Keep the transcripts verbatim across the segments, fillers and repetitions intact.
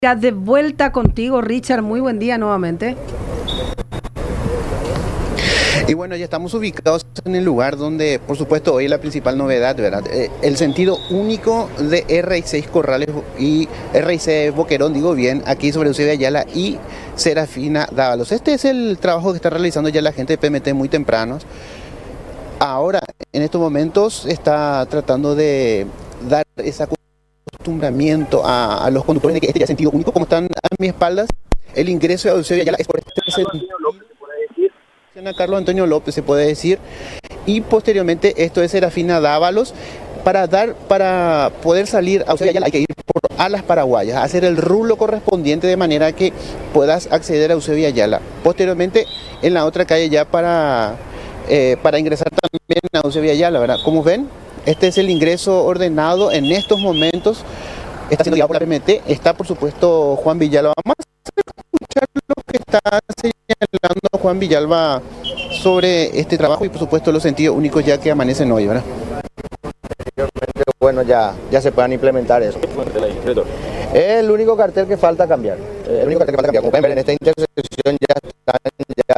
Ya de vuelta contigo, Richard. Muy buen día nuevamente. Y bueno, ya estamos ubicados en el lugar donde, por supuesto, hoy es la principal novedad, ¿verdad? Eh, el sentido único de R I seis Corrales y R I seis Boquerón, digo bien, aquí sobre Eusebio Ayala y Serafina Dávalos. Este es el trabajo que está realizando ya la gente de P M T muy tempranos. Ahora, en estos momentos, está tratando de dar ese acostumbramiento a, a los conductores de que este ya es sentido único, como están a mis espaldas. El ingreso de Eusebio Ayala es por este sentido. Carlos Antonio López se puede decir, y posteriormente esto es Serafina Dávalos. Para dar, para poder salir a Eusebio Ayala hay que ir por Alas Paraguayas, hacer el rulo correspondiente de manera que puedas acceder a Eusebio Ayala. Posteriormente en la otra calle ya para, eh, para ingresar también a Eusebio Ayala, ¿verdad? Como ven, este es el ingreso ordenado en estos momentos, está siendo guiado por la P M T, está por supuesto Juan Villalba. Vamos a escuchar lo que está señalando Juan Villalba sobre este trabajo y por supuesto los sentidos únicos ya que amanecen hoy, ¿verdad? Bueno, ya, ya se puedan implementar eso. Es el único cartel que falta cambiar. El único cartel que falta cambiar. Como pueden ver, en esta intersección ya está ya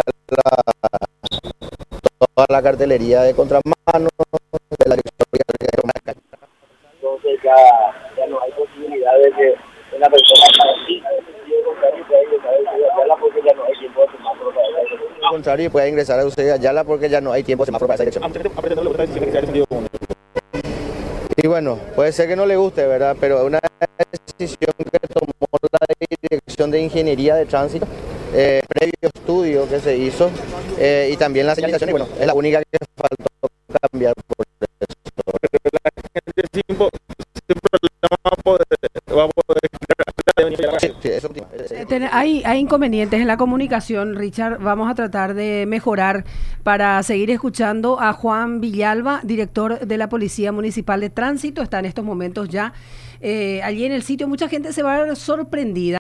la, toda la cartelería de contramano, de la dirección. Entonces ya, ya no hay posibilidad de que una persona siga el sentido contrario pueda ingresar a Eusebio Ayala porque ya no hay tiempo de semáforo para esa dirección. Al contrario, puede ingresar a Eusebio Ayala porque ya no hay tiempo de semáforo para esa dirección. Y bueno, puede ser que no le guste, ¿verdad? Pero es una decisión que tomó la Dirección de Ingeniería de Tránsito, eh, previo estudio que se hizo, eh, y también la señalización, y bueno, es la única que faltó cambiar por eso. La gente sin, sin problema va a poder, va a poder sí, sí, eso, hay, hay inconvenientes en la comunicación, Richard. Vamos a tratar de mejorar para seguir escuchando a Juan Villalba, director de la Policía Municipal de Tránsito. Está en estos momentos ya eh, allí en el sitio. Mucha gente se va a ver sorprendida.